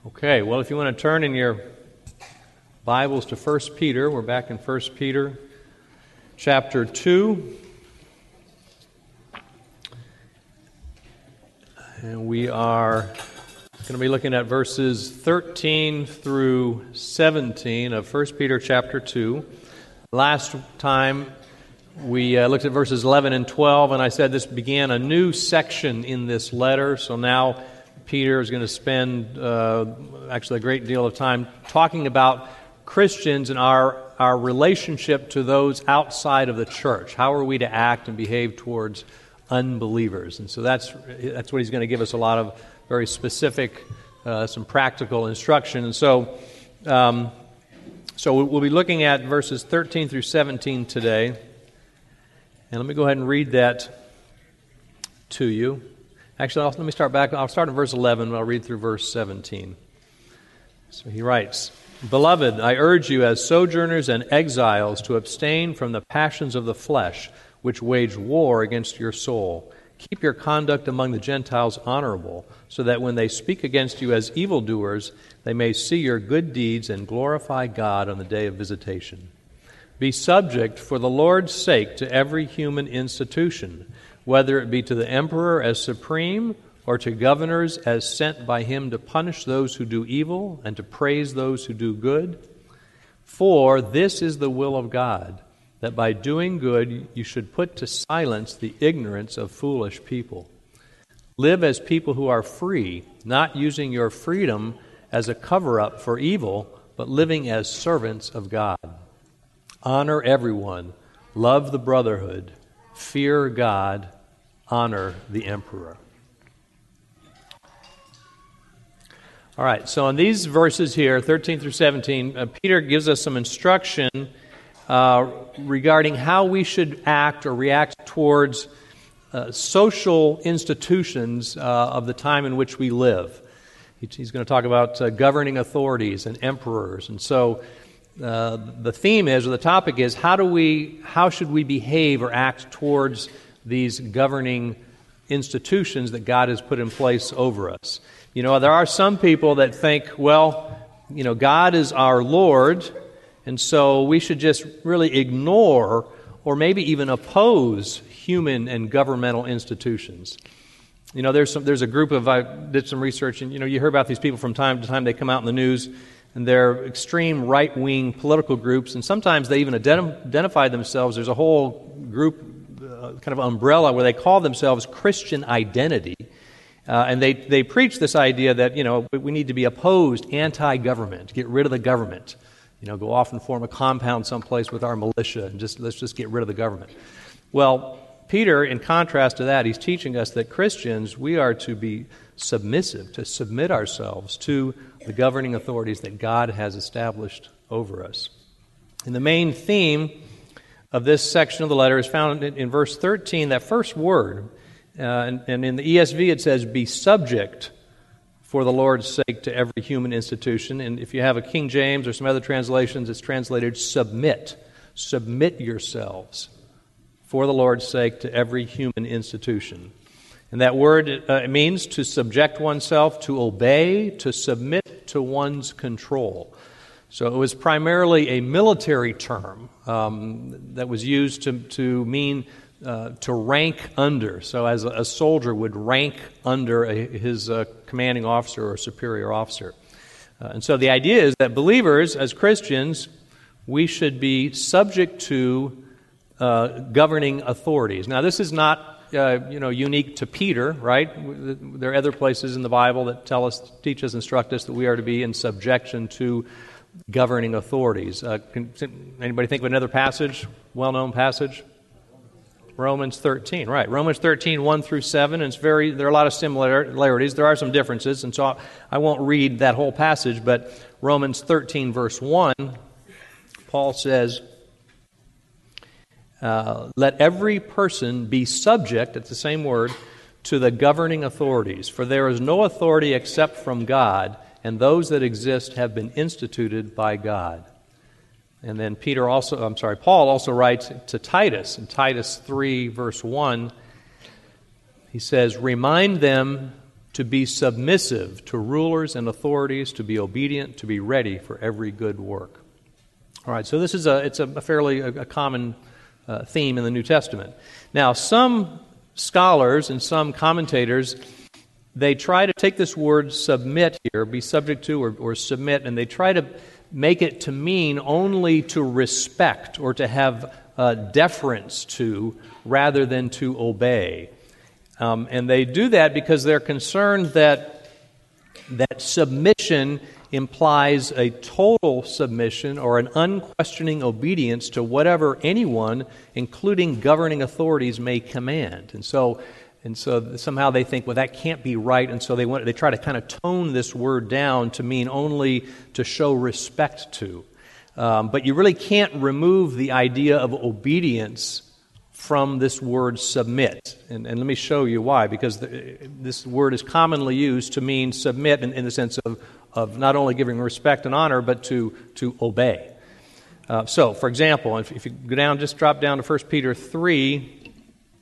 Okay, well, if you want to turn in your Bibles to 1 Peter, we're back in 1 Peter chapter 2. And we are going to be looking at verses 13 through 17 of 1 Peter chapter 2. Last time we looked at verses 11 and 12, and I said this began a new section in this letter, so now Peter is going to spend actually a great deal of time talking about Christians and our relationship to those outside of the church. How are we to act and behave towards unbelievers? And so that's what he's going to give us, a lot of very specific, some practical instruction. And so we'll be looking at verses 13 through 17 today. And let me go ahead and read that to you. Actually, let me start back. I'll start in verse 11, and I'll read through verse 17. So he writes, "Beloved, I urge you as sojourners and exiles to abstain from the passions of the flesh, which wage war against your soul. Keep your conduct among the Gentiles honorable, so that when they speak against you as evildoers, they may see your good deeds and glorify God on the day of visitation. Be subject for the Lord's sake to every human institution, whether it be to the emperor as supreme, or to governors as sent by him to punish those who do evil and to praise those who do good. For this is the will of God, that by doing good you should put to silence the ignorance of foolish people. Live as people who are free, not using your freedom as a cover-up for evil, but living as servants of God. Honor everyone, love the brotherhood, fear God, honor the emperor." All right, so in these verses here, 13 through 17, Peter gives us some instruction regarding how we should act or react towards social institutions of the time in which we live. He's going to talk about governing authorities and emperors. And so the theme is, or the topic is, how should we behave or act towards these governing institutions that God has put in place over us? You know, there are some people that think, well, you know, God is our Lord, and so we should just really ignore or maybe even oppose human and governmental institutions. You know, there's a group of, I did some research, and you know, you hear about these people from time to time. They come out in the news, and they're extreme right-wing political groups, and sometimes they even identify themselves. There's a whole group, kind of umbrella, where they call themselves Christian Identity, and they preach this idea that, you know, we need to be opposed, anti-government, get rid of the government, you know, go off and form a compound someplace with our militia, and let's just get rid of the government. Well, Peter, in contrast to that, he's teaching us that Christians, we are to be submissive, to submit ourselves to the governing authorities that God has established over us. And the main theme of this section of the letter is found in verse 13, that first word. And in the ESV it says, "Be subject for the Lord's sake to every human institution." And if you have a King James or some other translations, it's translated submit. Submit yourselves for the Lord's sake to every human institution. And that word it means to subject oneself, to obey, to submit to one's control. So it was primarily a military term that was used to mean to rank under. So as a soldier would rank under his commanding officer or superior officer. And so the idea is that believers, as Christians, we should be subject to governing authorities. Now, this is not unique to Peter, right? There are other places in the Bible that teach us, instruct us that we are to be in subjection to governing authorities. Anybody think of another passage, well-known passage? Romans 13, right. Romans 13, 1 through 7, and there are a lot of similarities. There are some differences, and so I won't read that whole passage, but Romans 13, verse 1, Paul says, "Let every person be subject," it's the same word, "to the governing authorities, for there is no authority except from God, and those that exist have been instituted by God." And then Paul also writes to Titus, in Titus 3, verse 1, he says, "Remind them to be submissive to rulers and authorities, to be obedient, to be ready for every good work. All right, so this is a fairly common theme in the New Testament. Now, some scholars and some commentators, they try to take this word submit here, be subject to or submit, and they try to make it to mean only to respect or to have deference to rather than to obey. And they do that because they're concerned that submission implies a total submission or an unquestioning obedience to whatever anyone, including governing authorities, may command. And so somehow they think, well, that can't be right, and so they try to kind of tone this word down to mean only to show respect to. But you really can't remove the idea of obedience from this word submit. And let me show you why, because this word is commonly used to mean submit in the sense of not only giving respect and honor, but to obey. So, for example, if you go down, just drop down to 1 Peter 3,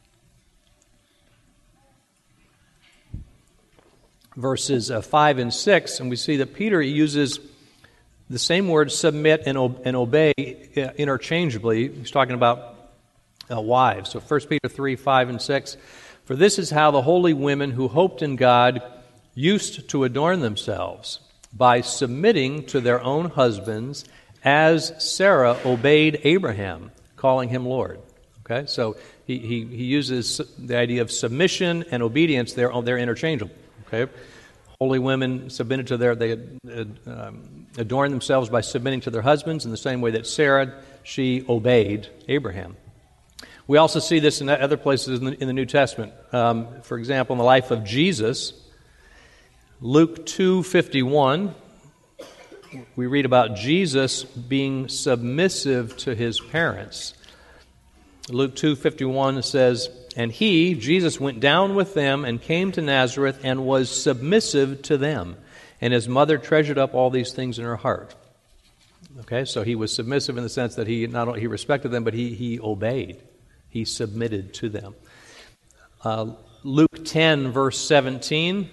verses 5 and 6, and we see that Peter uses the same word submit and obey interchangeably. He's talking about wives. So 1 Peter 3, 5 and 6, "For this is how the holy women who hoped in God used to adorn themselves, by submitting to their own husbands, as Sarah obeyed Abraham, calling him Lord." Okay, so he uses the idea of submission and obedience. They're interchangeable. Okay, holy women submitted to they adorned themselves by submitting to their husbands in the same way that Sarah, she obeyed Abraham. We also see this in other places in the New Testament. For example, in the life of Jesus, Luke 2:51, we read about Jesus being submissive to his parents. Luke 2:51 says, "And he, Jesus, went down with them and came to Nazareth and was submissive to them. And his mother treasured up all these things in her heart." Okay, so he was submissive in the sense that he not only he respected them, but he obeyed. He submitted to them. Luke 10, verse 17.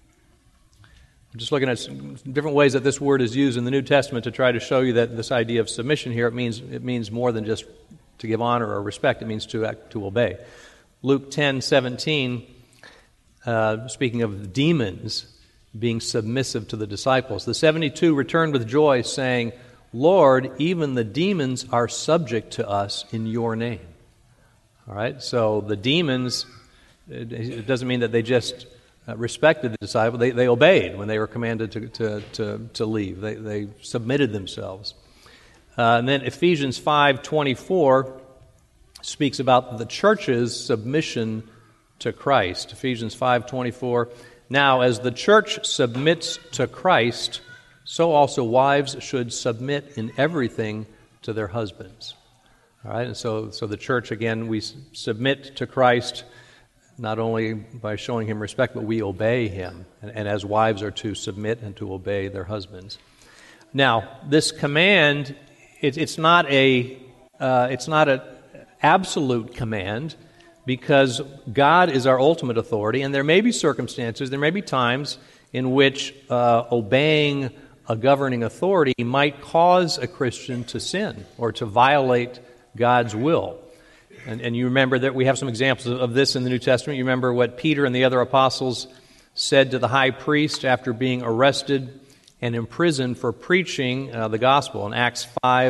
I'm just looking at different ways that this word is used in the New Testament to try to show you that this idea of submission here, it means more than just to give honor or respect. It means to obey. Luke 10:17, speaking of demons being submissive to the disciples. "The 72 returned with joy, saying, 'Lord, even the demons are subject to us in your name.'" All right, so the demons, it doesn't mean that they just respected the disciples. They obeyed when they were commanded to leave. They submitted themselves. And then Ephesians 5:24 speaks about the church's submission to Christ. Ephesians 5:24, "Now as the church submits to Christ, so also wives should submit in everything to their husbands." All right, and so the church, again, we submit to Christ not only by showing him respect, but we obey him. And as wives are to submit and to obey their husbands. Now, this command, it's not an absolute command, because God is our ultimate authority, and there may be circumstances, there may be times in which obeying a governing authority might cause a Christian to sin or to violate God's will. And you remember that we have some examples of this in the New Testament. You remember what Peter and the other apostles said to the high priest after being arrested and imprisoned for preaching the gospel in Acts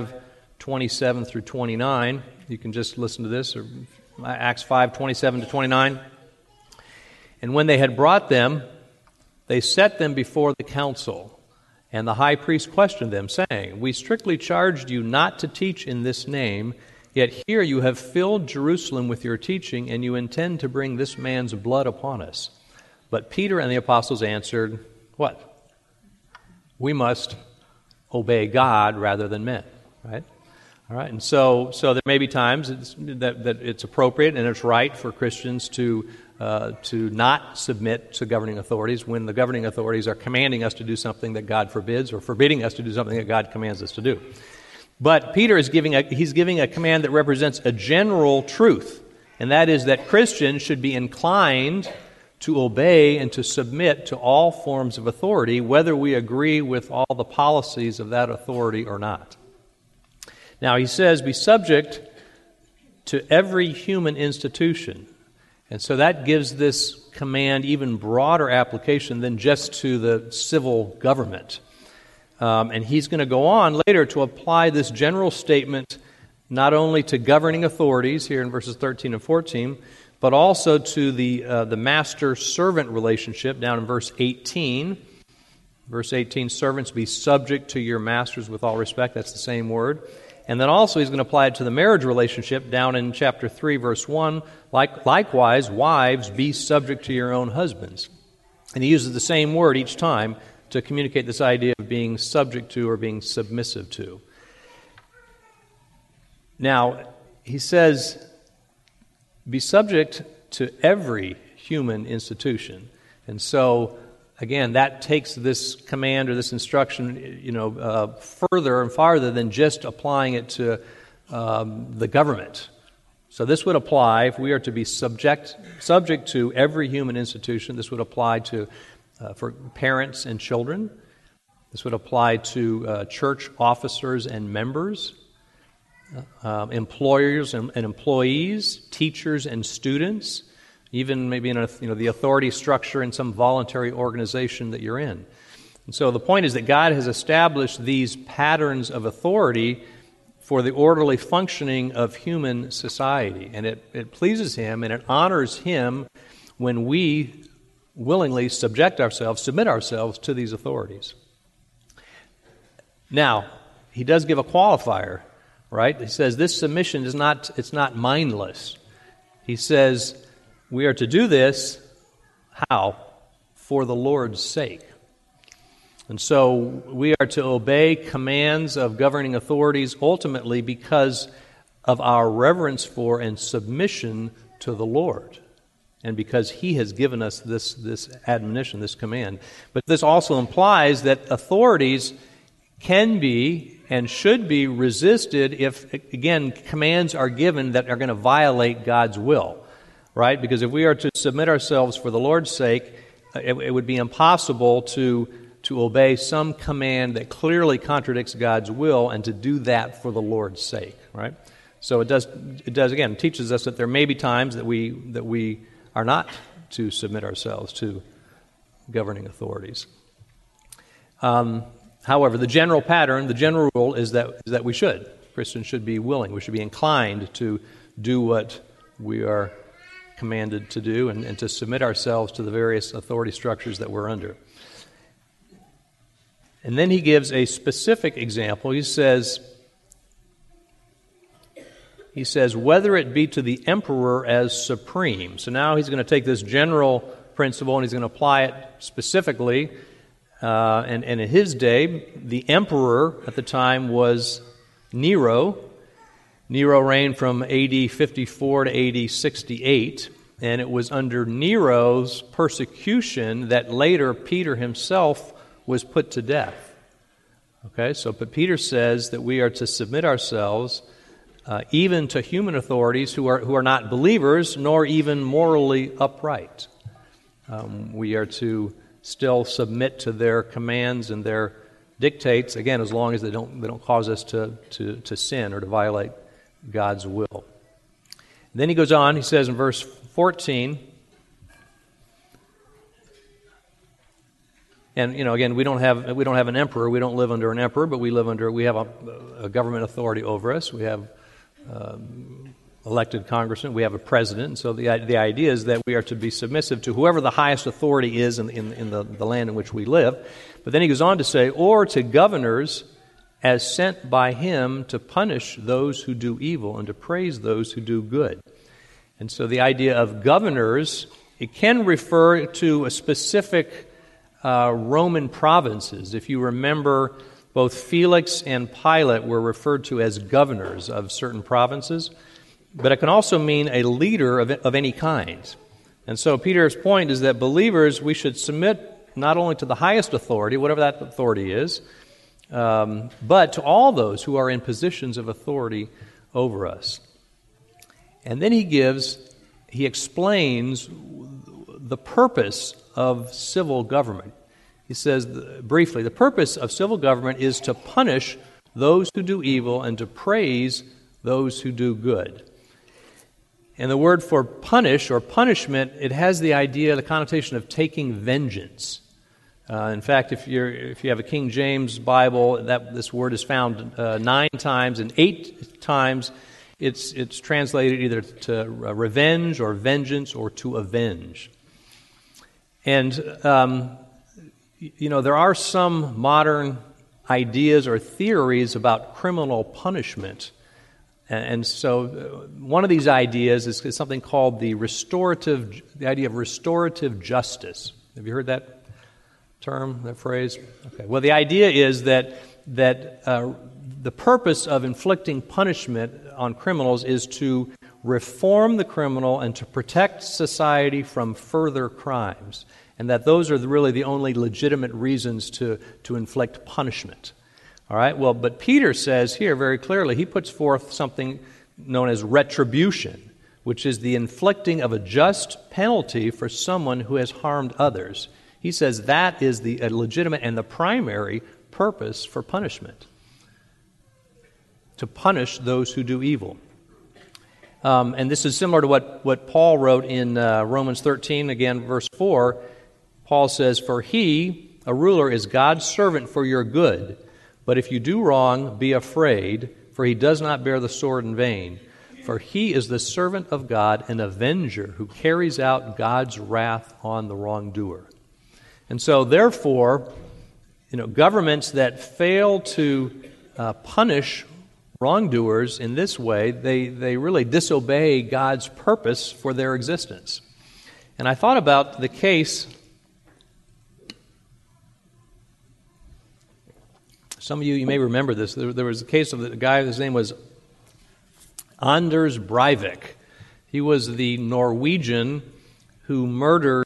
5:27 through 29. You can just listen to this, or Acts 5:27 to 29. "And when they had brought them, they set them before the council. And the high priest questioned them, saying, 'We strictly charged you not to teach in this name, yet here you have filled Jerusalem with your teaching, and you intend to bring this man's blood upon us.' But Peter and the apostles answered," what? "We must obey God rather than men." Right? All right, and so there may be times that it's appropriate and it's right for Christians to not submit to governing authorities when the governing authorities are commanding us to do something that God forbids, or forbidding us to do something that God commands us to do. But Peter is giving a command that represents a general truth, and that is that Christians should be inclined to obey and to submit to all forms of authority, whether we agree with all the policies of that authority or not. Now, he says, be subject to every human institution. And so that gives this command even broader application than just to the civil government. And he's going to go on later to apply this general statement not only to governing authorities here in verses 13 and 14, but also to the master-servant relationship down in verse 18. Verse 18, servants, be subject to your masters with all respect. That's the same word. And then also he's going to apply it to the marriage relationship down in chapter 3, verse 1. Likewise, wives, be subject to your own husbands. And he uses the same word each time to communicate this idea of being subject to or being submissive to. Now, he says, be subject to every human institution. And so, again, that takes this command or this instruction, further and farther than just applying it to the government. So this would apply, if we are to be subject to every human institution, this would apply to for parents and children. This would apply to church officers and members, employers and employees, teachers and students, even maybe in the authority structure in some voluntary organization that you're in. And so the point is that God has established these patterns of authority for the orderly functioning of human society. And it pleases Him and it honors Him when we willingly submit ourselves to these authorities. Now, He does give a qualifier, right? He says this submission is not mindless. He says we are to do this, how? For the Lord's sake. And so we are to obey commands of governing authorities ultimately because of our reverence for and submission to the Lord, and because He has given us this admonition, this command. But this also implies that authorities can be and should be resisted if, again, commands are given that are going to violate God's will, right? Because if we are to submit ourselves for the Lord's sake, it would be impossible to obey some command that clearly contradicts God's will and to do that for the Lord's sake, right? So it does again, teaches us that there may be times that we are not to submit ourselves to governing authorities. However, the general pattern, the general rule is that we should. Christians should be willing. We should be inclined to do what we are commanded to do and to submit ourselves to the various authority structures that we're under. And then he gives a specific example. He says, whether it be to the emperor as supreme. So now he's going to take this general principle and he's going to apply it specifically. And in his day, the emperor at the time was Nero. Nero reigned from AD 54 to AD 68. And it was under Nero's persecution that later Peter himself was put to death. Okay, but Peter says that we are to submit ourselves even to human authorities who are not believers nor even morally upright. We are to still submit to their commands and their dictates, again, as long as they don't cause us to sin or to violate God's will. And then he goes on. He says in verse 14. And again, we don't have an emperor. We don't live under an emperor, but we have a government authority over us. We have elected congressmen. We have a president. And so the idea is that we are to be submissive to whoever the highest authority is in the land in which we live. But then he goes on to say, or to governors as sent by him to punish those who do evil and to praise those who do good. And so the idea of governors, it can refer to a specific Roman provinces. If you remember, both Felix and Pilate were referred to as governors of certain provinces, but it can also mean a leader of any kind. And so Peter's point is that believers, we should submit not only to the highest authority, whatever that authority is, but to all those who are in positions of authority over us. And then he explains the purpose of civil government. He says, briefly, the purpose of civil government is to punish those who do evil and to praise those who do good. And the word for punish or punishment, it has the idea, the connotation of taking vengeance. In fact, if you have a King James Bible, this word is found 9 times, and 8 times it's translated either to revenge or vengeance or to avenge. And there are some modern ideas or theories about criminal punishment. And so one of these ideas is something called the idea of restorative justice. Have you heard that term, that phrase? Okay. Well, the idea is that the purpose of inflicting punishment on criminals is to reform the criminal and to protect society from further crimes, and that those are really the only legitimate reasons to inflict punishment. All right? Well, but Peter says here very clearly, he puts forth something known as retribution, which is the inflicting of a just penalty for someone who has harmed others. He says that is the legitimate and the primary purpose for punishment, to punish those who do evil. And this is similar to what Paul wrote in Romans 13, again, verse 4. Paul says, "For he, a ruler, is God's servant for your good. But if you do wrong, be afraid, for he does not bear the sword in vain. For he is the servant of God, an avenger who carries out God's wrath on the wrongdoer." And so, therefore, governments that fail to punish wrongdoers in this way, they really disobey God's purpose for their existence. And I thought about the case. Some of you may remember this. There was a case of a guy, his name was Anders Breivik. He was the Norwegian who murdered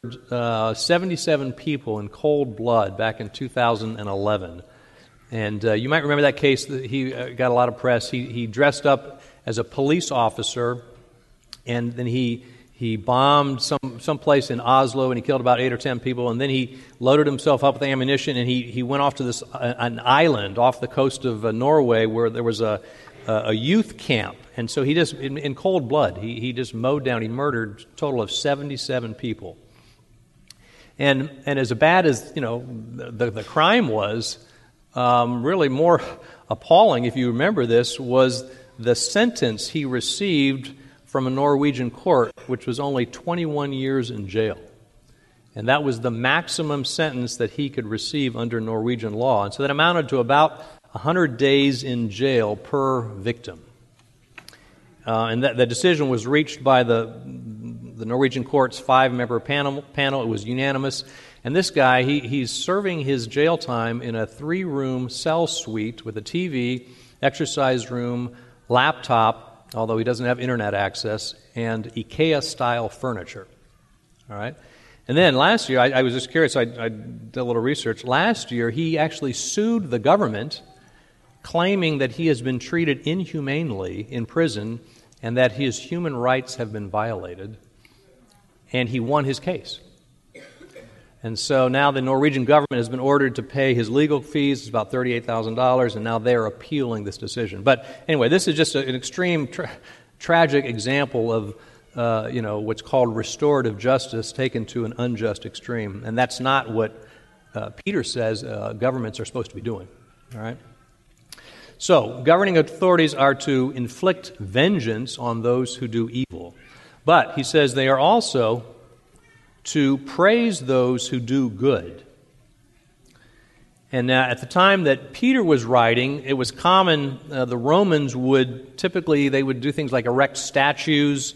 77 people in cold blood back in 2011. And you might remember that case. He got a lot of press. He dressed up as a police officer, and then he bombed some place in Oslo, and he killed about 8 or 10 people. And then he loaded himself up with ammunition, and he went off to an island off the coast of Norway where there was a youth camp. And so he just, in cold blood, he just mowed down. He murdered a total of 77 people. And as bad as the crime was, really more appalling, if you remember this, was the sentence he received from a Norwegian court, which was only 21 years in jail. And that was the maximum sentence that he could receive under Norwegian law. And so that amounted to about 100 days in jail per victim. And the decision was reached by the Norwegian court's 5-member panel. It was unanimous. And this guy, he's serving his jail time in a 3-room cell suite with a TV, exercise room, laptop, although he doesn't have internet access, and IKEA-style furniture. All right? And then last year, I was just curious, I did a little research. Last year, he actually sued the government, claiming that he has been treated inhumanely in prison and that his human rights have been violated. And he won his case. And so now the Norwegian government has been ordered to pay his legal fees. It's about $38,000, and now they're appealing this decision. But anyway, this is just an extreme, tragic example of what's called restorative justice taken to an unjust extreme. And that's not what Peter says governments are supposed to be doing. All right? So, governing authorities are to inflict vengeance on those who do evil. But, he says, they are also to praise those who do good. And at the time that Peter was writing, it was common, the Romans would do things like erect statues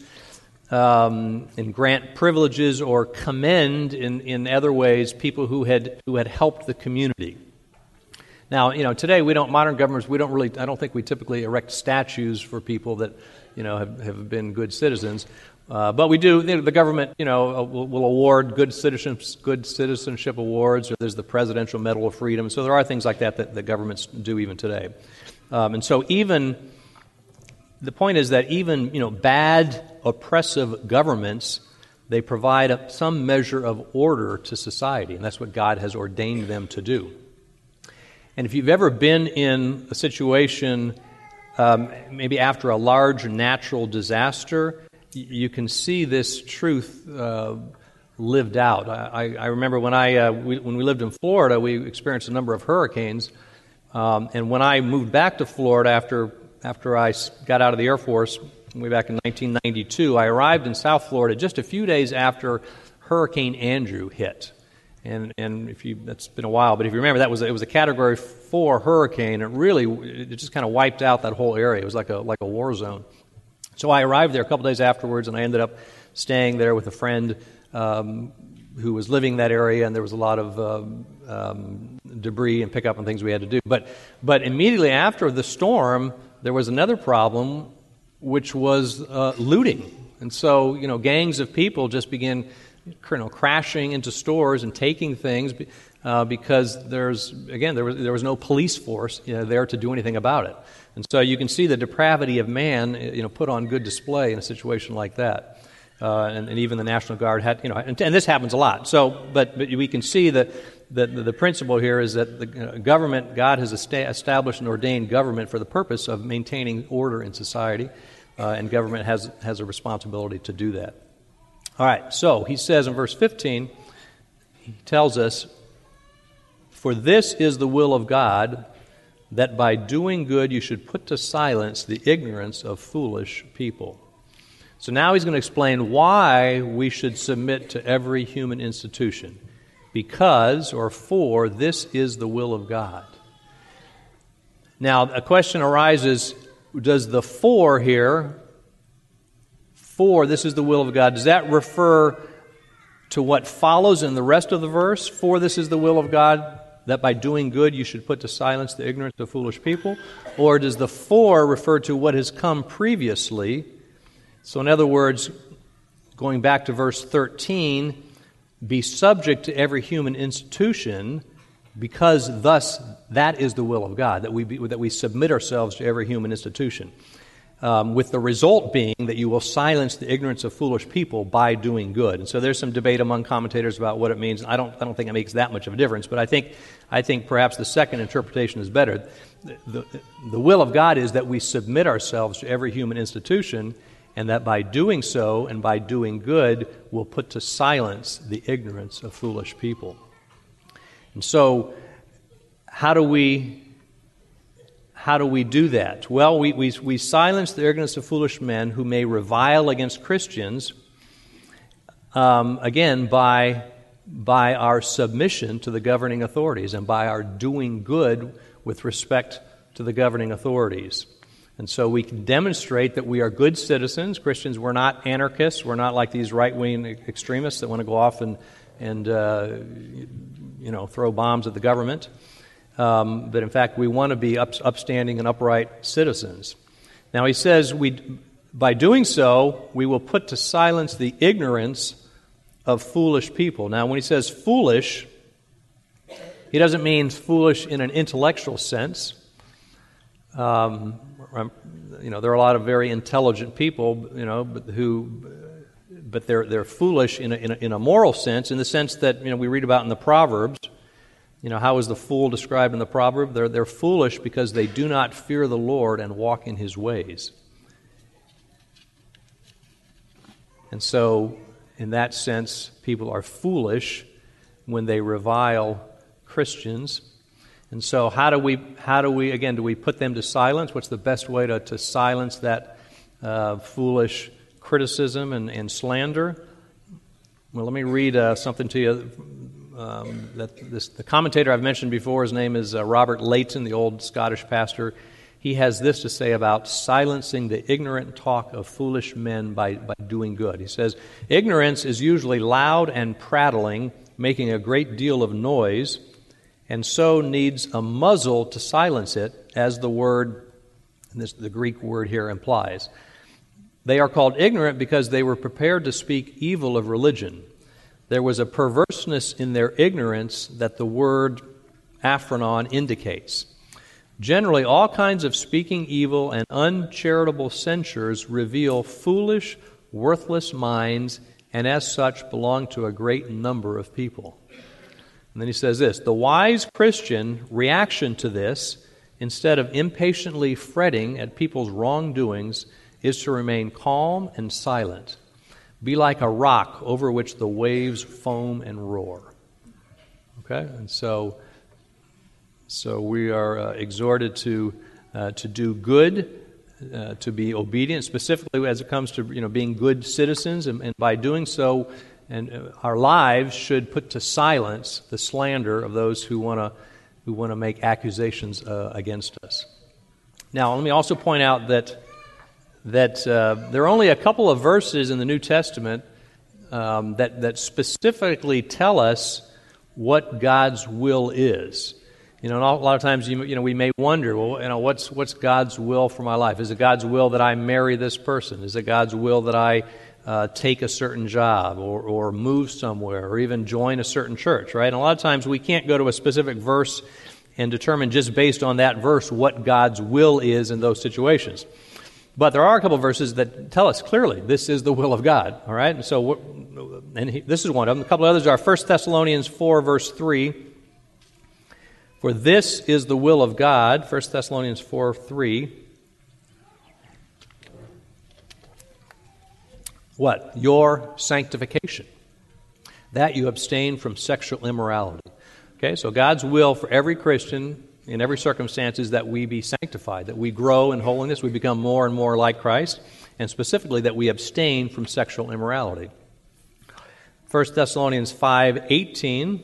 and grant privileges or commend in other ways people who had helped the community. Now, today modern governments, I don't think we typically erect statues for people that, have been good citizens. But we do, the government, will award good citizenship awards, or there's the Presidential Medal of Freedom. So there are things like that the governments do even today. And so the point is that even, bad, oppressive governments they provide some measure of order to society, and that's what God has ordained them to do. And if you've ever been in a situation, maybe after a large natural disaster, you can see this truth lived out. I remember when we lived in Florida, we experienced a number of hurricanes, and when I moved back to Florida after I got out of the Air Force way back in 1992, I arrived in South Florida just a few days after Hurricane Andrew hit. And that's been a while, but if you remember, it was a Category 4 hurricane. It just kind of wiped out that whole area. It was like a war zone. So I arrived there a couple days afterwards, and I ended up staying there with a friend who was living in that area, and there was a lot of debris and pickup and things we had to do. But immediately after the storm, there was another problem, which was looting. And so, gangs of people just began crashing into stores and taking things because there was no police force there to do anything about it. And so you can see the depravity of man put on good display in a situation like that. And even the National Guard had, and this happens a lot. So, but we can see that the principle here is that the government, God has established and ordained government for the purpose of maintaining order in society, and government has a responsibility to do that. All right, so he says in verse 15, he tells us, "For this is the will of God, that by doing good you should put to silence the ignorance of foolish people." So now he's going to explain why we should submit to every human institution. Because, or for, this is the will of God. Now, a question arises, does the for here, for this is the will of God, does that refer to what follows in the rest of the verse? For this is the will of God, that by doing good you should put to silence the ignorance of foolish people? Or does the for refer to what has come previously? So in other words, going back to verse 13, be subject to every human institution, because thus that is the will of God, that we submit ourselves to every human institution, with the result being that you will silence the ignorance of foolish people by doing good. And so there's some debate among commentators about what it means. I don't think it makes that much of a difference, but I think perhaps the second interpretation is better. The will of God is that we submit ourselves to every human institution, and that by doing so and by doing good, we'll put to silence the ignorance of foolish people. And so, how do we do that? Well, we silence the ignorance of foolish men who may revile against Christians, again, by our submission to the governing authorities and by our doing good with respect to the governing authorities. And so we can demonstrate that we are good citizens. Christians, we're not anarchists. We're not like these right-wing extremists that want to go off and throw bombs at the government. But in fact, we want to be upstanding and upright citizens. Now he says, by doing so, we will put to silence the ignorance of foolish people. Now, when he says foolish, he doesn't mean foolish in an intellectual sense. There are a lot of very intelligent people, but they're foolish in a moral sense, in the sense that we read about in the Proverbs. How is the fool described in the proverb? They're foolish because they do not fear the Lord and walk in His ways. And so, in that sense, people are foolish when they revile Christians. And so how do we do we put them to silence? What's the best way to silence that foolish criticism and slander? Well, let me read something to you. The commentator I've mentioned before, his name is Robert Leighton, the old Scottish pastor. He has this to say about silencing the ignorant talk of foolish men by doing good. He says, ignorance is usually loud and prattling, making a great deal of noise, and so needs a muzzle to silence it, as the word, the Greek word here implies. They are called ignorant because they were prepared to speak evil of religion. There was a perverseness in their ignorance that the word aphronon indicates. Generally, all kinds of speaking evil and uncharitable censures reveal foolish, worthless minds and as such belong to a great number of people. And then he says this, the wise Christian reaction to this, instead of impatiently fretting at people's wrongdoings, is to remain calm and silent. Be like a rock over which the waves foam and roar. Okay? And so we are exhorted to do good, to be obedient, specifically as it comes to being good citizens, and by doing so, and our lives should put to silence the slander of those who want to make accusations against us. Now, let me also point out that there are only a couple of verses in the New Testament that specifically tell us what God's will is. A lot of times, we may wonder, well, what's God's will for my life? Is it God's will that I marry this person? Is it God's will that I take a certain job or move somewhere or even join a certain church, right? And a lot of times we can't go to a specific verse and determine just based on that verse what God's will is in those situations. But there are a couple of verses that tell us clearly this is the will of God, all right? And so, this is one of them. A couple of others are 1 Thessalonians 4, verse 3. For this is the will of God, 1 Thessalonians 4, 3. What? Your sanctification. That you abstain from sexual immorality. Okay, so God's will for every Christian in every circumstance is that we be sanctified, that we grow in holiness, we become more and more like Christ, and specifically that we abstain from sexual immorality. 1 Thessalonians 5:18.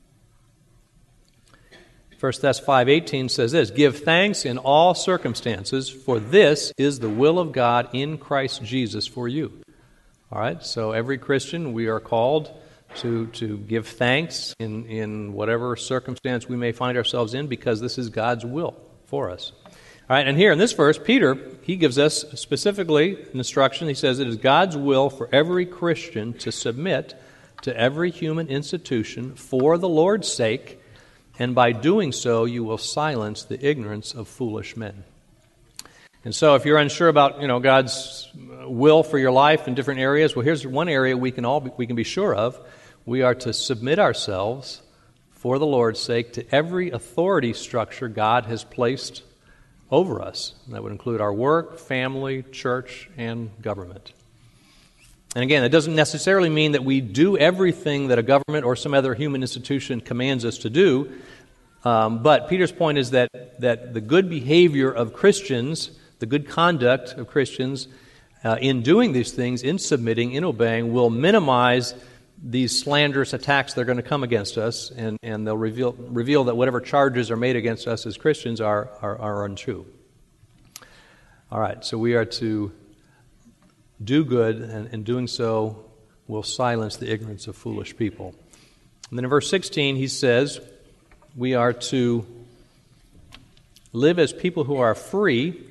1 Thess 5:18 says this, give thanks in all circumstances, for this is the will of God in Christ Jesus for you. All right, so every Christian, we are called to give thanks in whatever circumstance we may find ourselves in, because this is God's will for us. All right, and here in this verse, Peter, he gives us specifically an instruction. He says it is God's will for every Christian to submit to every human institution for the Lord's sake, and by doing so, you will silence the ignorance of foolish men. And so if you're unsure about, God's will for your life in different areas, well, here's one area we can be sure of. We are to submit ourselves for the Lord's sake to every authority structure God has placed over us. And that would include our work, family, church, and government. And again, that doesn't necessarily mean that we do everything that a government or some other human institution commands us to do. But Peter's point is that the good behavior of Christians, the good conduct of Christians in doing these things, in submitting, in obeying, will minimize these slanderous attacks that are going to come against us, and they'll reveal that whatever charges are made against us as Christians are untrue. All right, so we are to do good, and in doing so will silence the ignorance of foolish people. And then in verse 16 he says we are to live as people who are free,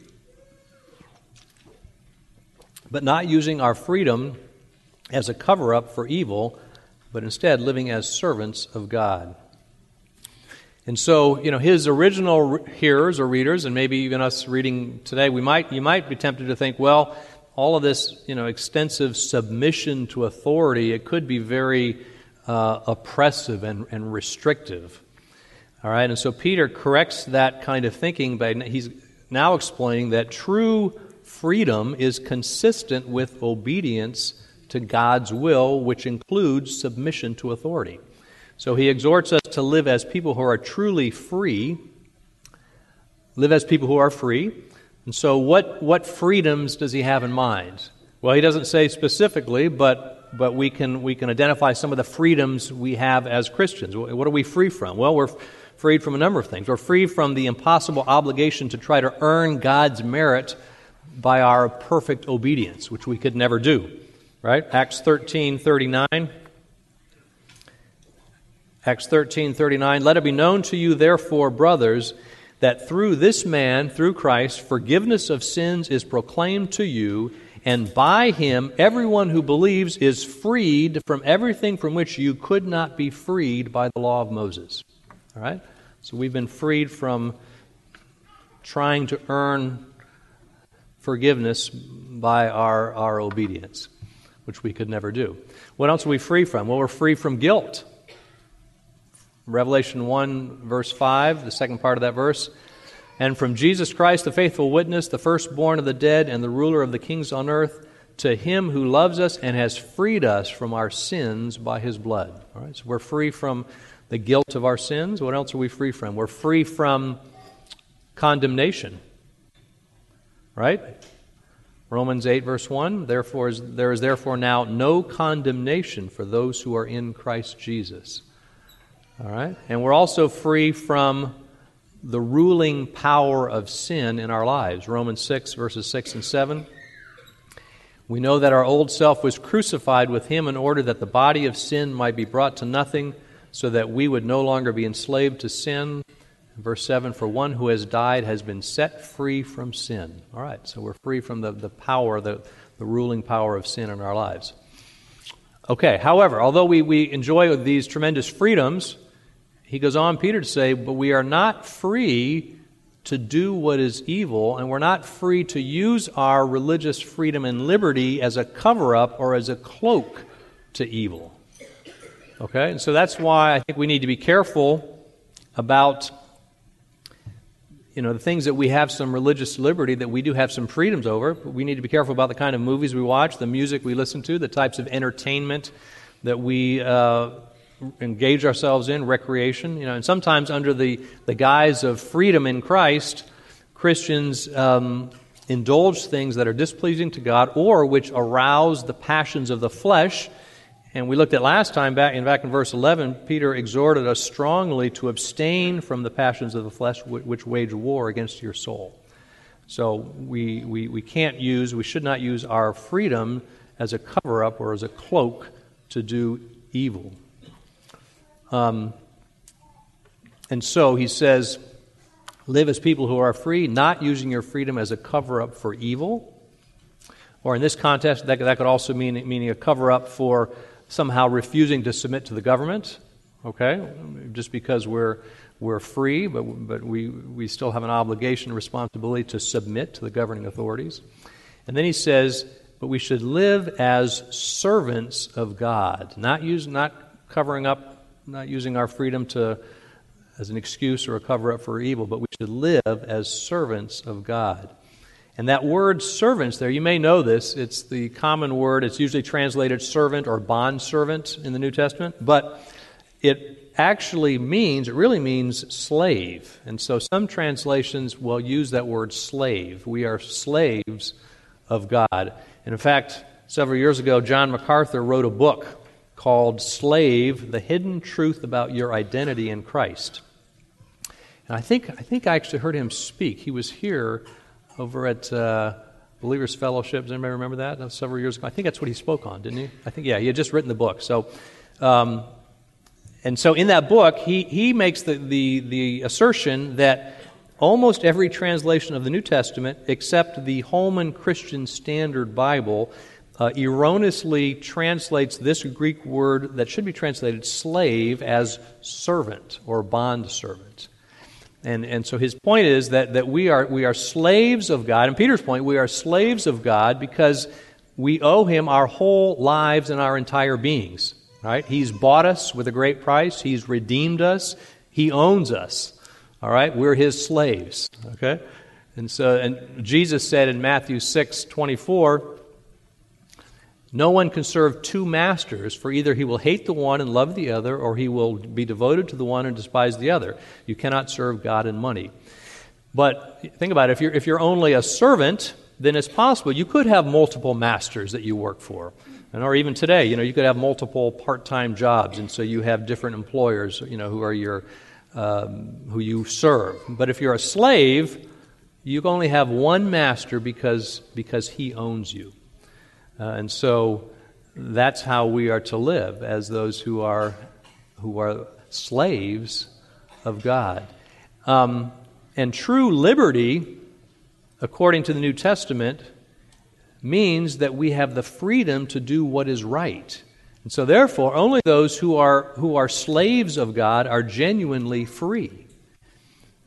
but not using our freedom as a cover-up for evil, but instead living as servants of God. And so, his original hearers or readers, and maybe even us reading today, you might be tempted to think, well, all of this, extensive submission to authority, it could be very oppressive and restrictive. All right, and so Peter corrects that kind of thinking by he's now explaining that true freedom is consistent with obedience to God's will, which includes submission to authority. So he exhorts us to live as people who are truly free, live as people who are free. And so what freedoms does he have in mind? Well, he doesn't say specifically, but we can identify some of the freedoms we have as Christians. What are we free from? Well, we're freed from a number of things. We're free from the impossible obligation to try to earn God's merit by our perfect obedience, which we could never do. Right? Acts 13:39. Acts 13:39. Let it be known to you, therefore, brothers, that through this man, through Christ, forgiveness of sins is proclaimed to you, and by him everyone who believes is freed from everything from which you could not be freed by the law of Moses. All right? So we've been freed from trying to earn forgiveness by our obedience. which we could never do. What else are we free from? Well, we're free from guilt. Revelation 1, verse 5, the second part of that verse. And from Jesus Christ, the faithful witness, the firstborn of the dead, and the ruler of the kings on earth, to him who loves us and has freed us from our sins by his blood. All right, so we're free from the guilt of our sins. What else are we free from? We're free from condemnation. Right? Romans 8, verse 1, there is therefore now no condemnation for those who are in Christ Jesus. All right? And we're also free from the ruling power of sin in our lives. Romans 6, verses 6 and 7. We know that our old self was crucified with him in order that the body of sin might be brought to nothing, so that we would no longer be enslaved to sin. Verse 7, for one who has died has been set free from sin. All right, so we're free from the power, the ruling power of sin in our lives. Okay, however, although we enjoy these tremendous freedoms, he goes on, Peter, to say, but we are not free to do what is evil, and we're not free to use our religious freedom and liberty as a cover-up or as a cloak to evil. Okay, and so that's why I think we need to be careful about the things that we have some religious liberty, that we do have some freedoms over. But we need to be careful about the kind of movies we watch, the music we listen to, the types of entertainment that we engage ourselves in, recreation. And sometimes under the guise of freedom in Christ, Christians indulge things that are displeasing to God or which arouse the passions of the flesh. And we looked at last time, back in verse 11, Peter exhorted us strongly to abstain from the passions of the flesh which wage war against your soul. So we should not use our freedom as a cover-up or as a cloak to do evil. And so he says, live as people who are free, not using your freedom as a cover-up for evil. Or in this context, that could also mean a cover-up for somehow refusing to submit to the government, okay? Just because we're free, but we still have an obligation and responsibility to submit to the governing authorities. And then he says, but we should live as servants of God, not covering up, not using our freedom as an excuse or a cover-up for evil, but we should live as servants of God. And that word servants there, you may know this, it's the common word, it's usually translated servant or bondservant in the New Testament, but it really means slave. And so some translations will use that word slave. We are slaves of God. And in fact, several years ago, John MacArthur wrote a book called Slave, The Hidden Truth About Your Identity in Christ. And I think I actually heard him speak. He was here over at Believers Fellowship. Does anybody remember that? That was several years ago. I think that's what he spoke on, didn't he? I think, yeah, he had just written the book. So, and so in that book, he makes the assertion that almost every translation of the New Testament, except the Holman Christian Standard Bible, erroneously translates this Greek word that should be translated slave as servant or bondservant. And so his point is that we are slaves of God. And Peter's point, we are slaves of God because we owe him our whole lives and our entire beings. Right? He's bought us with a great price. He's redeemed us. He owns us. All right? We're his slaves. Okay? And Jesus said in Matthew 6:24, no one can serve two masters, for either he will hate the one and love the other, or he will be devoted to the one and despise the other. You cannot serve God and money. But think about it, if you're only a servant, then it's possible you could have multiple masters that you work for. Or even today, you could have multiple part-time jobs, and so you have different employers, who are who you serve. But if you're a slave, you only have one master because he owns you. And so that's how we are to live, as those who are slaves of God. And true liberty, according to the New Testament, means that we have the freedom to do what is right. And so therefore, only those who are slaves of God are genuinely free.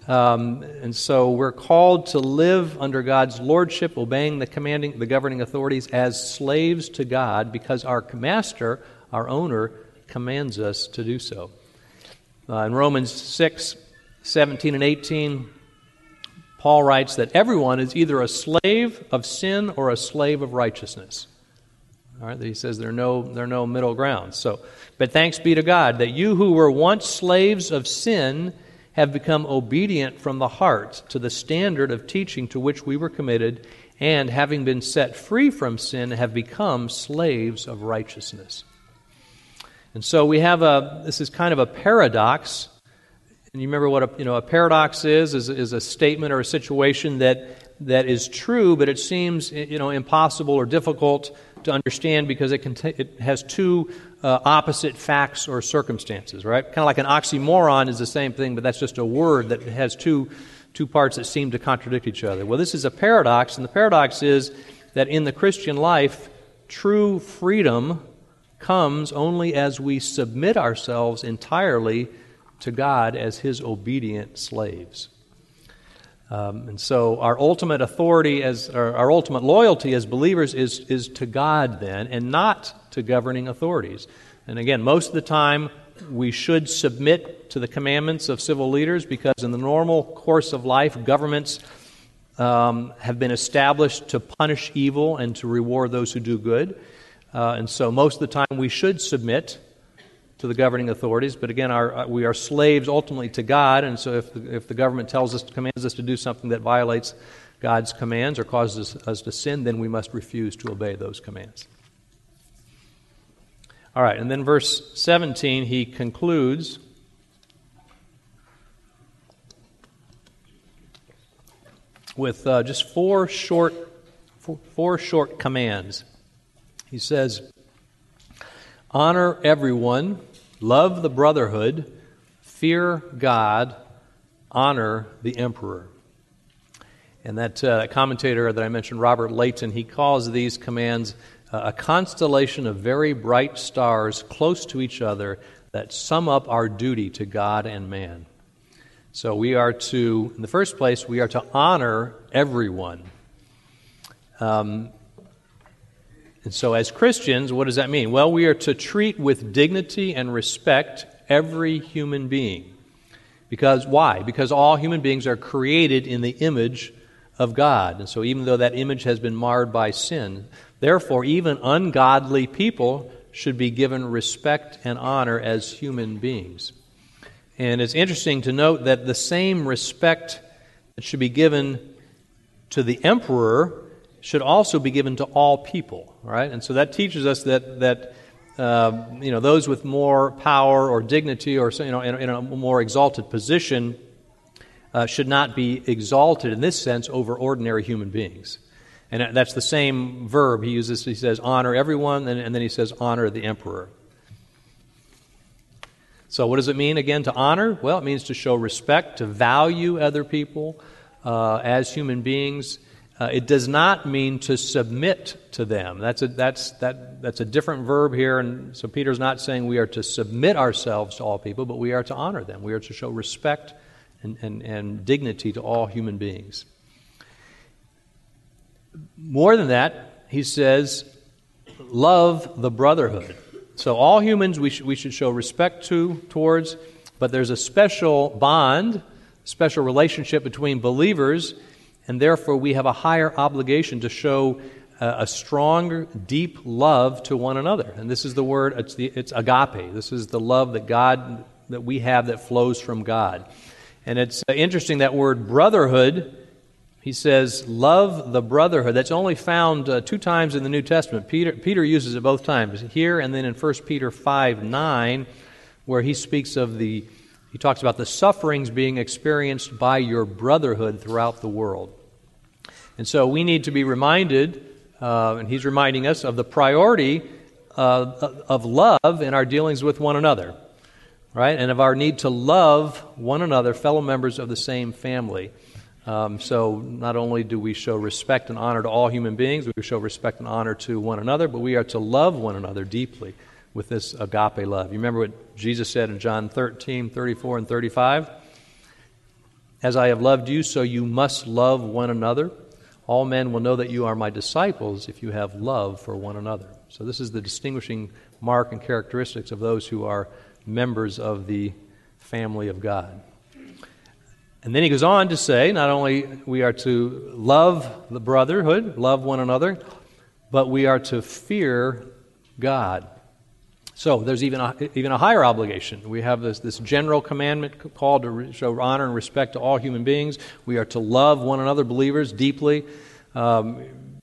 And so we're called to live under God's lordship, obeying the governing authorities as slaves to God, because our master, our owner, commands us to do so. In Romans 6:17 and 18, Paul writes that everyone is either a slave of sin or a slave of righteousness. All right, he says there are no middle grounds. So, but thanks be to God that you who were once slaves of sin have become obedient from the heart to the standard of teaching to which we were committed, and having been set free from sin, have become slaves of righteousness. And so we have this is kind of a paradox. And you remember what a paradox is a statement or a situation that is true, but it seems impossible or difficult to understand because it has two opposite facts or circumstances, right? Kind of like an oxymoron is the same thing, but that's just a word that has two parts that seem to contradict each other. Well, this is a paradox, and the paradox is that in the Christian life, true freedom comes only as we submit ourselves entirely to God as His obedient slaves. And so our ultimate authority, our ultimate loyalty as believers is to God then, and not to governing authorities. And again, most of the time we should submit to the commandments of civil leaders, because in the normal course of life, governments have been established to punish evil and to reward those who do good. And so most of the time we should submit to the governing authorities, but again, we are slaves ultimately to God, and so if the government commands us to do something that violates God's commands or causes us to sin, then we must refuse to obey those commands. All right, and then verse 17, he concludes with just four short commands. He says, honor everyone, love the brotherhood, fear God, honor the emperor. And that commentator that I mentioned, Robert Layton, he calls these commands a constellation of very bright stars close to each other that sum up our duty to God and man. So we are to, in the first place, we are to honor everyone. And so as Christians, what does that mean? Well, we are to treat with dignity and respect every human being. Because why? Because all human beings are created in the image of God. And so even though that image has been marred by sin, therefore even ungodly people should be given respect and honor as human beings. And it's interesting to note that the same respect that should be given to the emperor should also be given to all people, right? And so that teaches us that those with more power or dignity or in a more exalted position should not be exalted in this sense over ordinary human beings. And that's the same verb he uses. He says, honor everyone, and then he says, honor the emperor. So what does it mean, again, to honor? Well, it means to show respect, to value other people as human beings. It does not mean to submit to them. That's a different verb here, and so Peter's not saying we are to submit ourselves to all people, but we are to honor them. We are to show respect and dignity to all human beings. More than that, he says, love the brotherhood. So all humans we should show respect towards, but there's a special bond, special relationship between believers, and therefore we have a higher obligation to show a stronger, deep love to one another. And this is the word, it's agape. This is the love that we have that flows from God. And it's interesting, that word brotherhood, he says, love the brotherhood. That's only found 2 times in the New Testament. Peter uses it both times, here and then in 1 Peter 5:9, where he talks about the sufferings being experienced by your brotherhood throughout the world. And so we need to be reminded, and he's reminding us, of the priority of love in our dealings with one another, right? And of our need to love one another, fellow members of the same family. So not only do we show respect and honor to all human beings, we show respect and honor to one another, but we are to love one another deeply with this agape love. You remember what Jesus said in John 13:34 and 35? As I have loved you, so you must love one another. All men will know that you are my disciples if you have love for one another. So this is the distinguishing mark and characteristics of those who are members of the family of God. And then he goes on to say, not only we are to love the brotherhood, love one another, but we are to fear God. So there's even a higher obligation. We have this general commandment called to show honor and respect to all human beings. We are to love one another, believers, deeply, in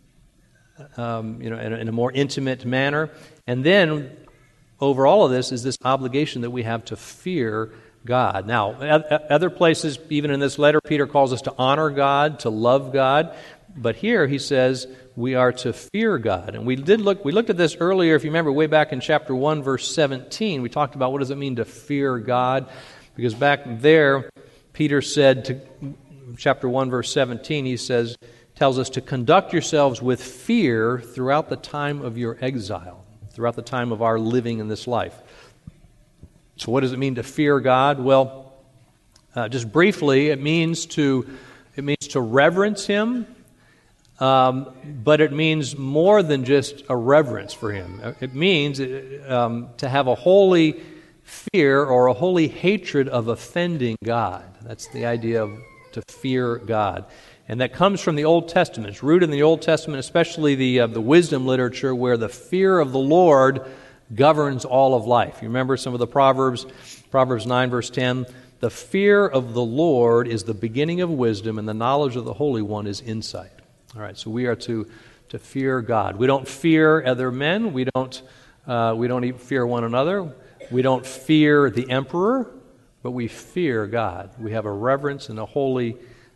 a more intimate manner. And then over all of this is this obligation that we have to fear God. Now, other places, even in this letter, Peter calls us to honor God, to love God. But here he says we are to fear God. And we looked at this earlier, if you remember, way back in chapter 1, verse 17. We talked about what does it mean to fear God. Because back there, Peter said to chapter 1, verse 17, tells us to conduct yourselves with fear throughout the time of your exile, throughout the time of our living in this life. So what does it mean to fear God? Well, just briefly, it means to reverence Him, but it means more than just a reverence for Him. It means to have a holy fear or a holy hatred of offending God. That's the idea of to fear God. And that comes from the Old Testament. It's rooted in the Old Testament, especially the wisdom literature, where the fear of the Lord governs all of life. You remember some of the Proverbs 9, verse 10, the fear of the Lord is the beginning of wisdom, and the knowledge of the Holy One is insight. All right, so we are to fear God. We don't fear other men. We don't even fear one another. We don't fear the emperor, but we fear God. We have a reverence and a holy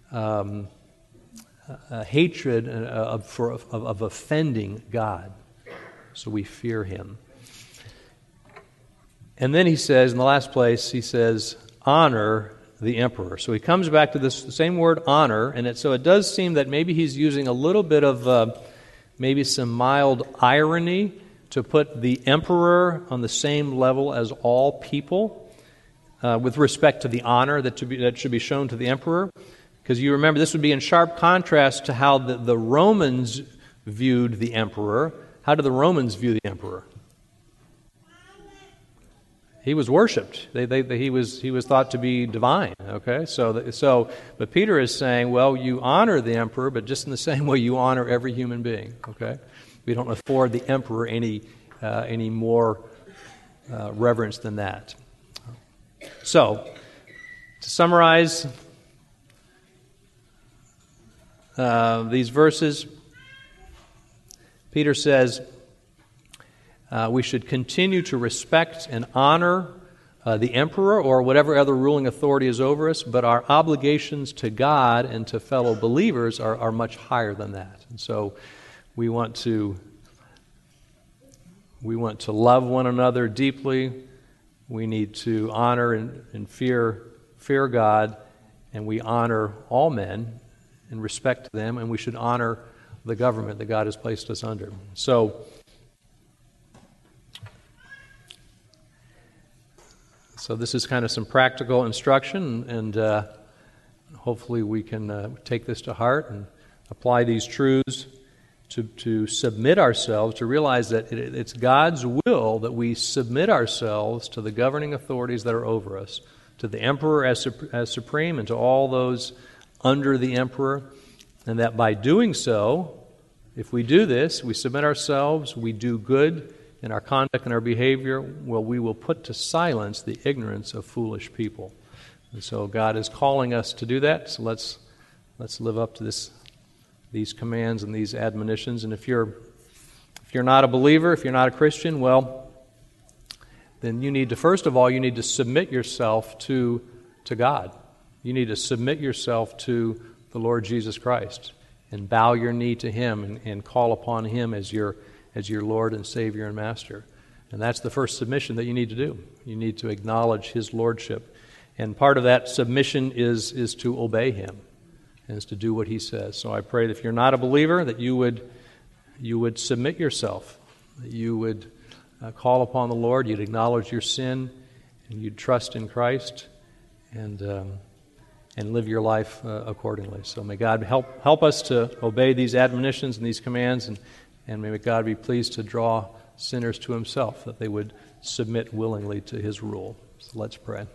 hatred of offending God. So we fear Him. And then he says, in the last place, he says, honor the emperor. So he comes back to this same word, honor, and it does seem that maybe he's using a little bit of maybe some mild irony to put the emperor on the same level as all people with respect to the honor that should be shown to the emperor. Because you remember, this would be in sharp contrast to how the Romans viewed the emperor. How did the Romans view the emperor? He was worshipped. He was thought to be divine. Okay, but Peter is saying, well, you honor the emperor, but just in the same way you honor every human being. Okay, we don't afford the emperor any more reverence than that. So, to summarize these verses, Peter says, we should continue to respect and honor the emperor or whatever other ruling authority is over us, but our obligations to God and to fellow believers are much higher than that. And so we want to love one another deeply. We need to honor and fear God, and we honor all men and respect them, and we should honor the government that God has placed us under. So this is kind of some practical instruction, and hopefully we can take this to heart and apply these truths to submit ourselves, to realize that it's God's will that we submit ourselves to the governing authorities that are over us, to the emperor as supreme, and to all those under the emperor, and that by doing so, if we do this, we submit ourselves, we do good in our conduct and our behavior, well, we will put to silence the ignorance of foolish people. And so God is calling us to do that, so let's live up to these commands and these admonitions. And if you're not a believer, if you're not a Christian, well, then you need to submit yourself to God. You need to submit yourself to the Lord Jesus Christ and bow your knee to Him and call upon Him as your Lord and Savior and Master. And that's the first submission that you need to do. You need to acknowledge His Lordship. And part of that submission is to obey Him and is to do what He says. So I pray that if you're not a believer, that you would submit yourself, that you would call upon the Lord, you'd acknowledge your sin, and you'd trust in Christ, and and live your life accordingly. So may God help us to obey these admonitions and these commands, and may God be pleased to draw sinners to himself, that they would submit willingly to his rule. So let's pray.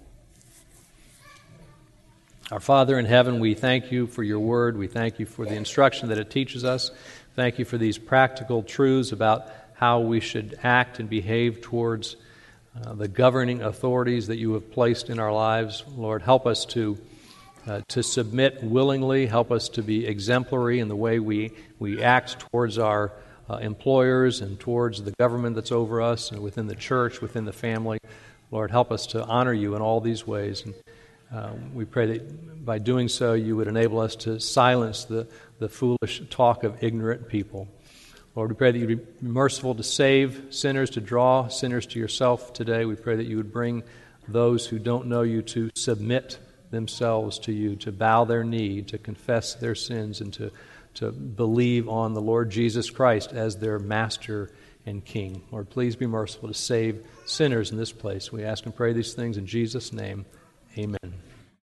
Our Father in heaven, we thank you for your word. We thank you for the instruction that it teaches us. Thank you for these practical truths about how we should act and behave towards the governing authorities that you have placed in our lives. Lord, help us to submit willingly. Help us to be exemplary in the way we act towards our employers and towards the government that's over us and within the church, within the family. Lord, help us to honor you in all these ways. And we pray that by doing so, you would enable us to silence the foolish talk of ignorant people. Lord, we pray that you would be merciful to save sinners, to draw sinners to yourself today. We pray that you would bring those who don't know you to submit themselves to you, to bow their knee, to confess their sins, and to believe on the Lord Jesus Christ as their Master and King. Lord, please be merciful to save sinners in this place. We ask and pray these things in Jesus' name. Amen.